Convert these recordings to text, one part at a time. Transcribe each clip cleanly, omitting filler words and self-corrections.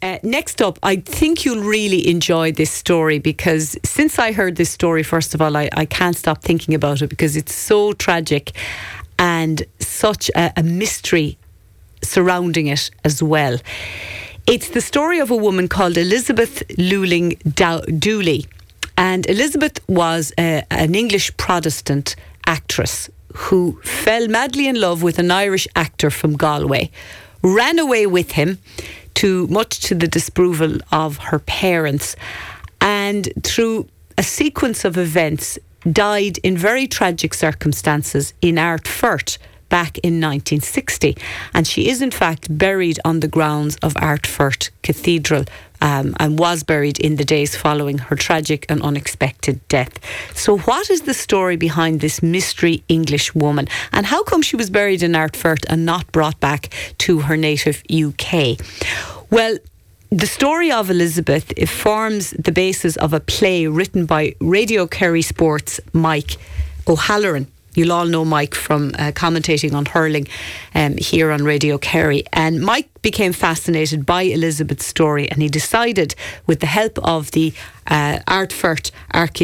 Next up, I think you'll really enjoy this story, because since I heard this story, first of all, I can't stop thinking about it because it's so tragic and such a mystery surrounding it as well. It's the story of a woman called Elizabeth Luling Dooley. And Elizabeth was an English Protestant actress who fell madly in love with an Irish actor from Galway, ran away with him, much to the disapproval of her parents, and through a sequence of events died in very tragic circumstances in Ardfert back in 1960. And she is in fact buried on the grounds of Ardfert Cathedral, and was buried in the days following her tragic and unexpected death. So what is the story behind this mystery English woman, and how come she was buried in Ardfert and not brought back to her native UK? Well, the story of Elizabeth, it forms the basis of a play written by Radio Kerry Sports' Mike O'Halloran. You'll all know Mike from commentating on hurling here on Radio Kerry. And Mike became fascinated by Elizabeth's story, and he decided, with the help of the Ardfert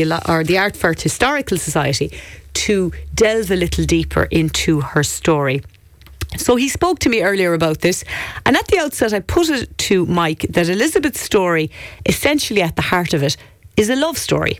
Historical Society, to delve a little deeper into her story. So he spoke to me earlier about this, and at the outset I put it to Mike that Elizabeth's story, essentially at the heart of it, is a love story.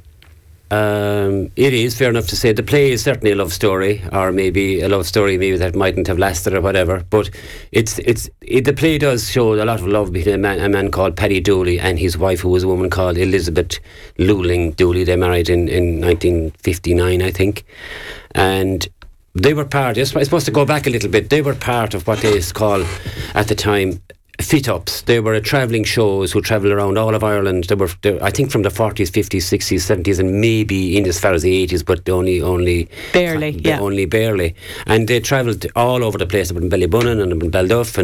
It is fair enough to say the play is certainly a love story, or maybe a love story maybe that mightn't have lasted or whatever, but the play does show a lot of love between a man called Paddy Dooley and his wife, who was a woman called Elizabeth Luling Dooley. They married in 1959, I think, and they were part, I'm supposed to go back a little bit, they were part of what they call at the time fit-ups. They were travelling shows who travelled around all of Ireland. They were, I think, from the 40s, 50s, 60s, 70s, and maybe in as far as the 80s, but only barely. And they travelled all over the place. They were in Ballybunnan and in Balduff,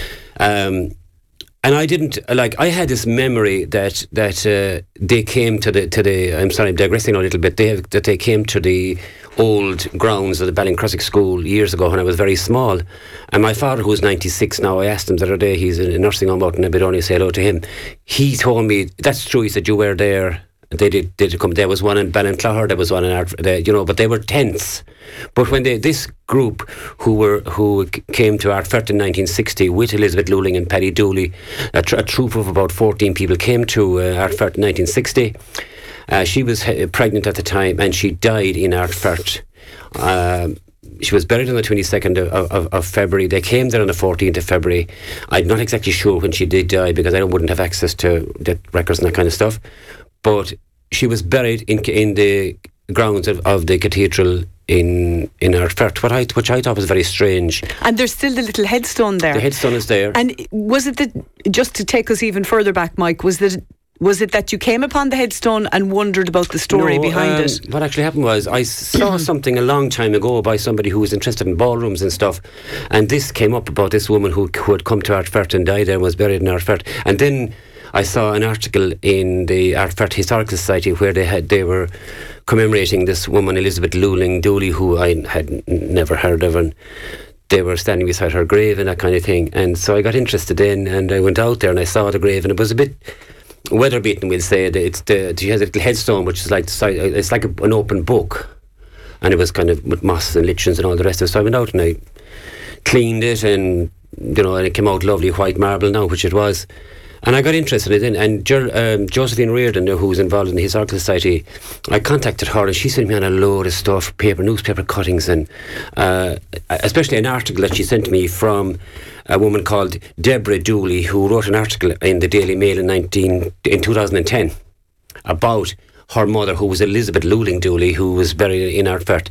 and I didn't, I had this memory that they came to the I'm sorry, I'm digressing a little bit, that they came to the old grounds of the Ballincrossick School years ago when I was very small. And my father, who's 96 now, I asked him the other day, he's in a nursing home out in Aberdeen, say hello to him. He told me, that's true, he said, you were there. They did come. There was one in Ballinclahar, there was one in but they were tents. But when this group who came to Ardfert in 1960 with Elizabeth Luling and Paddy Dooley, a troop of about 14 people came to Ardfert in 1960. She was pregnant at the time, and she died in Ardfert. She was buried on the 22nd of February. They came there on the 14th of February. I'm not exactly sure when she did die, because I wouldn't have access to death records and that kind of stuff. But she was buried in the grounds of the cathedral in Ardfert, which I thought was very strange. And there's still the little headstone there. The headstone is there. And was it that, just to take us even further back, Mike, was it that you came upon the headstone and wondered about the story behind it? What actually happened was I saw something a long time ago by somebody who was interested in ballrooms and stuff, and this came up about this woman who had come to Ardfert and died there and was buried in Ardfert. And then I saw an article in the Ardfert Historical Society where they were commemorating this woman, Elizabeth Luling Dooley, who I had never heard of, and they were standing beside her grave and that kind of thing. And so I got interested in, and I went out there and I saw the grave, and it was a bit weather beaten, we'll say. She has a little headstone which is it's like an open book, and it was kind of with moss and lichens and all the rest of it. So I went out and I cleaned it, and and it came out lovely white marble now, which it was. And I got interested in it. And Josephine Reardon, who's involved in the Historical Society, I contacted her, and she sent me on a load of stuff, newspaper cuttings, and especially an article that she sent me from a woman called Deborah Dooley, who wrote an article in the Daily Mail in 2010 about her mother, who was Elizabeth Luling Dooley, who was buried in Ardfert.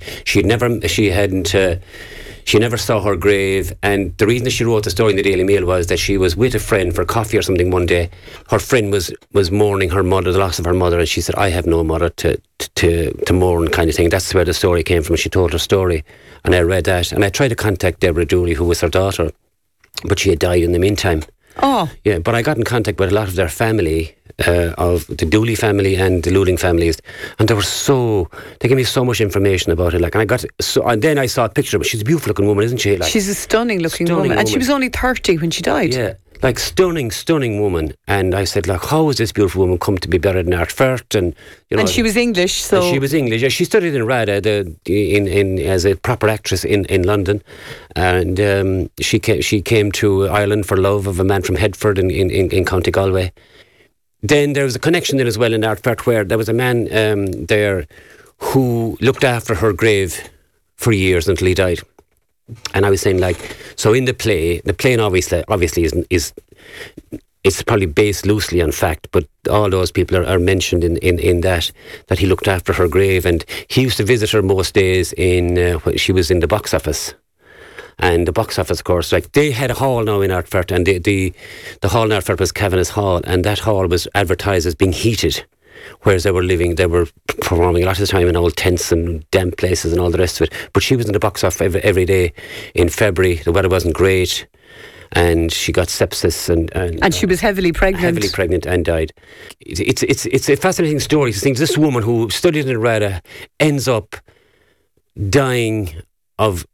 She never saw her grave, and the reason that she wrote the story in the Daily Mail was that she was with a friend for coffee or something one day. Her friend was mourning her mother, the loss of her mother, and she said, I have no mother to mourn, kind of thing. That's where the story came from. She told her story, and I read that, and I tried to contact Deborah Dooley, who was her daughter, but she had died in the meantime. Oh. Yeah, but I got in contact with a lot of their family, of the Dooley family and the Luling families, and they gave me so much information about it. And then I saw a picture of her. She's a beautiful looking woman, isn't she? She's a stunning looking woman, and she was only 30 when she died. Yeah, like stunning woman. And I said, like, how has this beautiful woman come to be buried in Ardfert? And and she was English, so she was English. Yeah, she studied in RADA in as a proper actress in London, and she came to Ireland for love of a man from Headford in County Galway. Then there was a connection there as well in Ardfert, where there was a man there who looked after her grave for years until he died. And I was saying, like, so in the play obviously is it's probably based loosely on fact, but all those people are mentioned in that he looked after her grave, and he used to visit her most days when she was in the box office. And the box office, of course, like, they had a hall now in Ardfert, and the hall in Ardfert was Kavanagh's Hall, and that hall was advertised as being heated. Whereas they were performing a lot of the time in old tents and damp places and all the rest of it. But she was in the box office every day in February. The weather wasn't great, and she got sepsis and she was heavily pregnant and died. It's a fascinating story to think this woman who studied in RADA ends up dying of,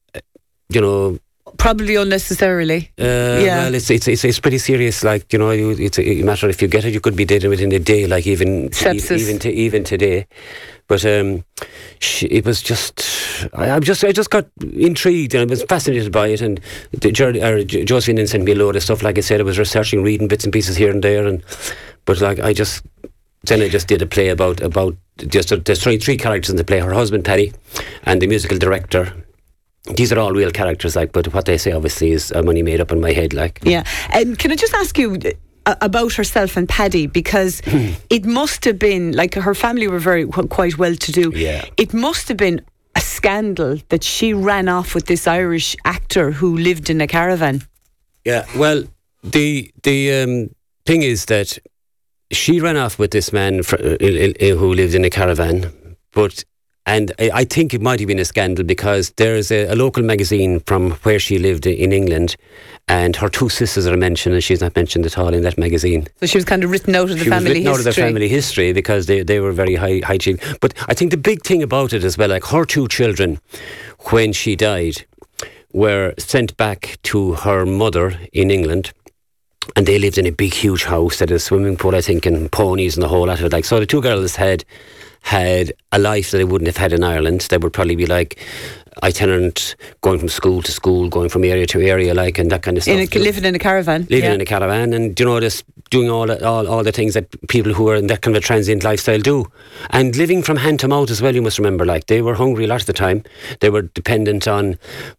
probably unnecessarily. Well, it's pretty serious. Like, it's a matter if you get it, you could be dead within a day. Like even sepsis. even today. But it was just, I just got intrigued, and I was fascinated by it. And Josephine then sent me a load of stuff. Like I said, I was researching, reading bits and pieces here and there. But like I just did a play about just there's three characters in the play: her husband Paddy, and the musical director. These are all real characters, like, but what they say obviously is money made up in my head, like. Yeah. Can I just ask you about herself and Paddy, because it must have been, like, her family were quite well to do. Yeah. It must have been a scandal that she ran off with this Irish actor who lived in a caravan. Yeah. Well, the thing is that she ran off with this man who lived in a caravan, and I think it might have been a scandal because there's a local magazine from where she lived in England, and her two sisters are mentioned, and she's not mentioned at all in that magazine. So she was kind of written out of the family history. She was written out of the family history because they were very high chief. But I think the big thing about it as well, like, her two children, when she died, were sent back to her mother in England. And they lived in a big, huge house that had a swimming pool, I think, and ponies and the whole lot of it. Like, so the two girls had a life that they wouldn't have had in Ireland. They would probably be like itinerant, going from school to school, going from area to area, like, and that kind of stuff. Living in a caravan. Living in a caravan, and just doing all the things that people who are in that kind of a transient lifestyle do. And living from hand to mouth as well, you must remember, like, they were hungry a lot of the time. They were dependent on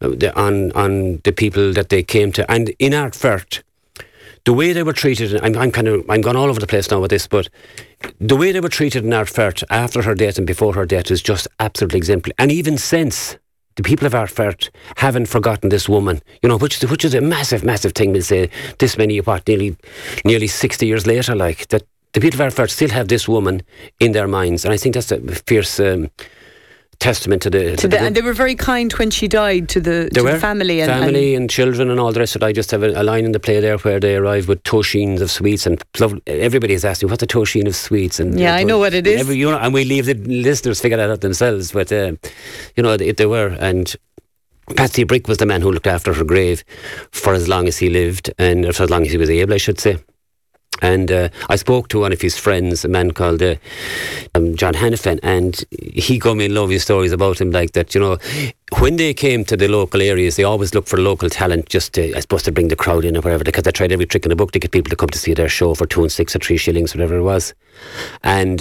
the people that they came to. And in Ardfert, the way they were treated, I'm gone all over the place now with this, but the way they were treated in Ardfert after her death and before her death is just absolutely exemplary. And even since, the people of Ardfert haven't forgotten this woman, which is a massive, massive thing. We'll say this many, nearly 60 years later, like, that the people of Ardfert still have this woman in their minds, and I think that's a fierce testament to the and they were very kind when she died to the family and children and all the rest of it. I just have a line in the play there where they arrive with toshines of sweets, and everybody is asking what's a toshine of sweets, and I know what it is. And we leave the listeners figure that out themselves, but they were. And Patsy Brick was the man who looked after her grave for as long as he lived, and for as long as he was able, I should say. And I spoke to one of his friends, a man called John Hannafin, and he got me lovely stories about him, like that, when they came to the local areas, they always looked for local talent, just to, I suppose, to bring the crowd in or whatever, because they tried every trick in the book to get people to come to see their show for 2 and 6 or 3 shillings, whatever it was. And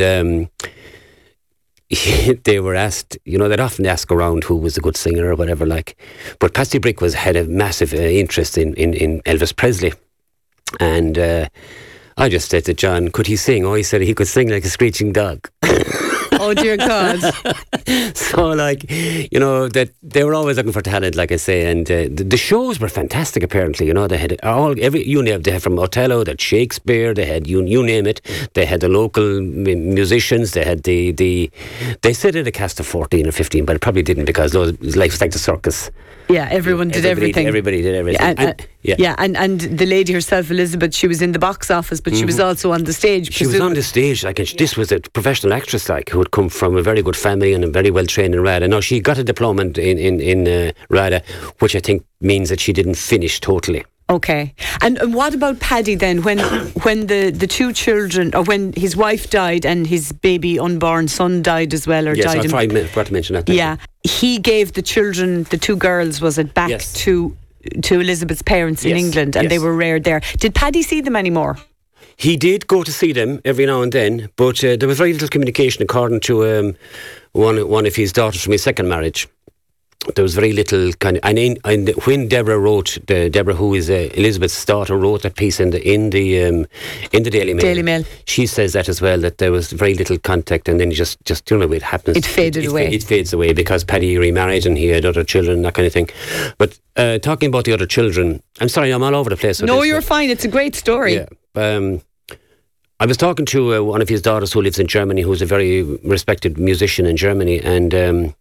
they were asked, they'd often ask around who was a good singer or whatever, like. But Patsy Brick had a massive interest in Elvis Presley. And I just said to John, could he sing? Oh, he said he could sing like a screeching dog. Oh, dear God. So, like, that they were always looking for talent, like I say, and the shows were fantastic, apparently. They had they had from Othello, they had Shakespeare, they had you name it. They had the local musicians, they had they said it a cast of 14 or 15, but it probably didn't, because life was like the circus. Yeah, everybody did everything. Everybody did everything. And the lady herself, Elizabeth, she was in the box office, but she was also on the stage. She was on the stage, like, and this was a professional actress, like, who had come from a very good family and very well trained in RADA. Now, she got a diploma in RADA, which I think means that she didn't finish totally. Okay. And what about Paddy then? When the two children, or when his wife died and his baby unborn son died as well, or yes, died? Yes, I forgot to mention that. Yeah. He gave the children, the two girls, was it, back to Elizabeth's parents in England, and they were reared there. Did Paddy see them anymore? He did go to see them every now and then, but there was very little communication, according to one of his daughters from his second marriage. There was very little kind of, and when Deborah wrote, Deborah, who is Elizabeth's daughter, wrote that piece in the Daily Mail. Daily Mail. She says that as well, that there was very little contact, and then just you know, it happens. It faded away. It fades away because Paddy remarried and he had other children, that kind of thing. But talking about the other children, I'm sorry, I'm all over the place. No, you're fine. It's a great story. Yeah. I was talking to one of his daughters who lives in Germany, who's a very respected musician in Germany, and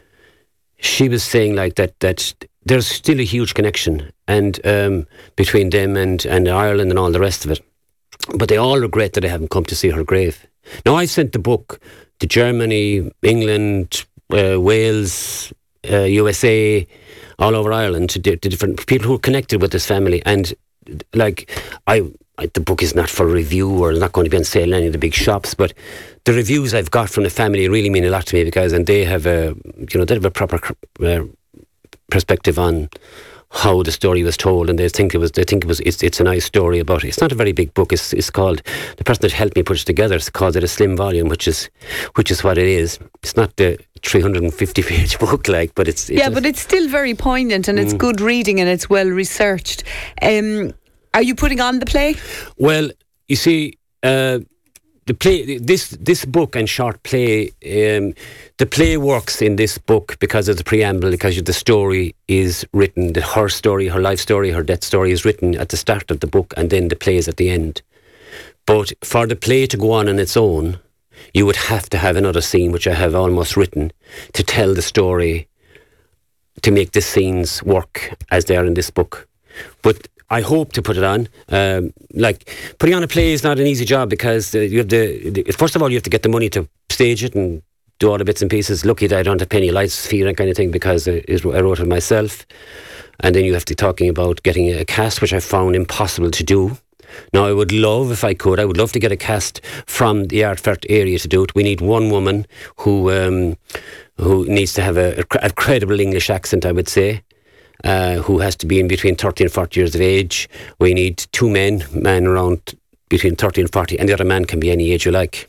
she was saying like that there's still a huge connection and between them and Ireland and all the rest of it. But they all regret that they haven't come to see her grave. Now, I sent the book to Germany, England, Wales, USA, all over Ireland, to different people who are connected with this family. And like, the book is not for review or not going to be on sale in any of the big shops, but the reviews I've got from the family really mean a lot to me, because they have a proper perspective on how the story was told, and they think it's a nice story about it. It's not a very big book. It's called, the person that helped me put it together called it a slim volume, which is what it is. It's not the 350-page book, but it's but it's still very poignant, and it's good reading, and it's well researched. Are you putting on the play? Well, you see, the play, this book and short play, the play works in this book because of the preamble, because the story is written, her story, her life story, her death story is written at the start of the book, and then the play is at the end. But for the play to go on its own, you would have to have another scene, which I have almost written, to tell the story, to make the scenes work as they are in this book. But I hope to put it on. Putting on a play is not an easy job, because you have first of all, you have to get the money to stage it and do all the bits and pieces. Lucky that I don't have to pay any license fee or that kind of thing, because I wrote it myself. And then you have to talking about getting a cast, which I found impossible to do. Now, I would love, if I could, I would love to get a cast from the Ardfert area to do it. We need one woman who needs to have a credible English accent, I would say. Who has to be in between 30 and 40 years of age. We need two men around between 30 and 40, and the other man can be any age you like.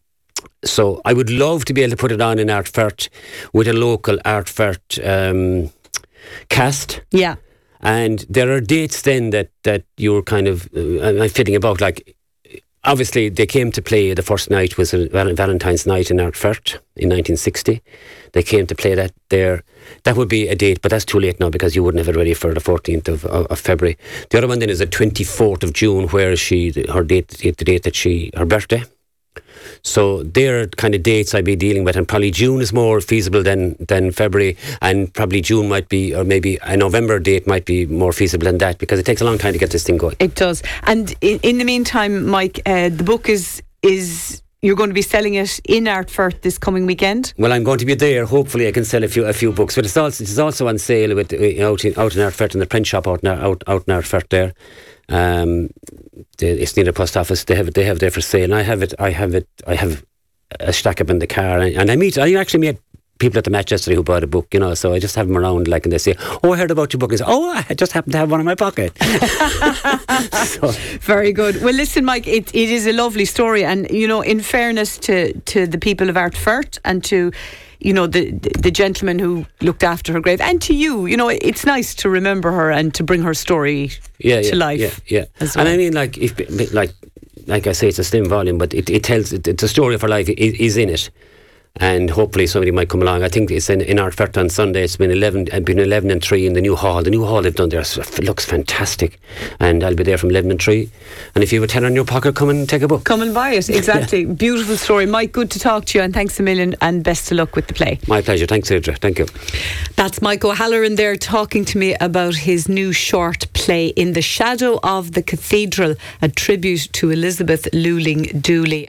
So I would love to be able to put it on in Ardfert with a local Ardfert cast. Yeah. And there are dates then that you're kind of fitting about. Like, obviously, they came to play, the first night was Valentine's night in Ardfert in 1960. They came to play that there. That would be a date, but that's too late now, because you wouldn't have it ready for the 14th of February. The other one then is the 24th of June, where her birthday. So they're kind of dates I'd be dealing with, and probably June is more feasible than February, and probably June might be, or maybe a November date might be more feasible than that, because it takes a long time to get this thing going. It does. And in the meantime, Mike, the book is you're going to be selling it in Ardfert this coming weekend? Well, I'm going to be there. Hopefully I can sell a few books, but it's also on sale out in Ardfert, in the print shop out in Ardfert there. It's near the post office. They have it there for sale, and I have a stack up in the car, and I actually meet people at the match yesterday who bought a book, so I just have them around, and they say, "Oh, I heard about your book," and say, "Oh, I just happen to have one in my pocket." Very good. Well, listen, Mike, it is a lovely story, and in fairness to the people of Ardfert and to the gentleman who looked after her grave, and to you, it's nice to remember her and to bring her story to life. Yeah. As well. And I mean, like I say, it's a slim volume, but it tells it's a story of her life is in it. And hopefully somebody might come along. I think it's in Ardfert on Sunday. It's been 11 and 3 in the new hall. The new hall they've done there looks fantastic, and I'll be there from 11 and 3. And if you have a tenner in your pocket, come and take a book. Come and buy it. Exactly. Yeah. Beautiful story, Mike. Good to talk to you, and thanks a million, and best of luck with the play. My pleasure. Thanks, Deirdre. Thank you. That's Mike O'Halloran there talking to me about his new short play, In the Shadow of the Cathedral, a tribute to Elizabeth Luling Dooley.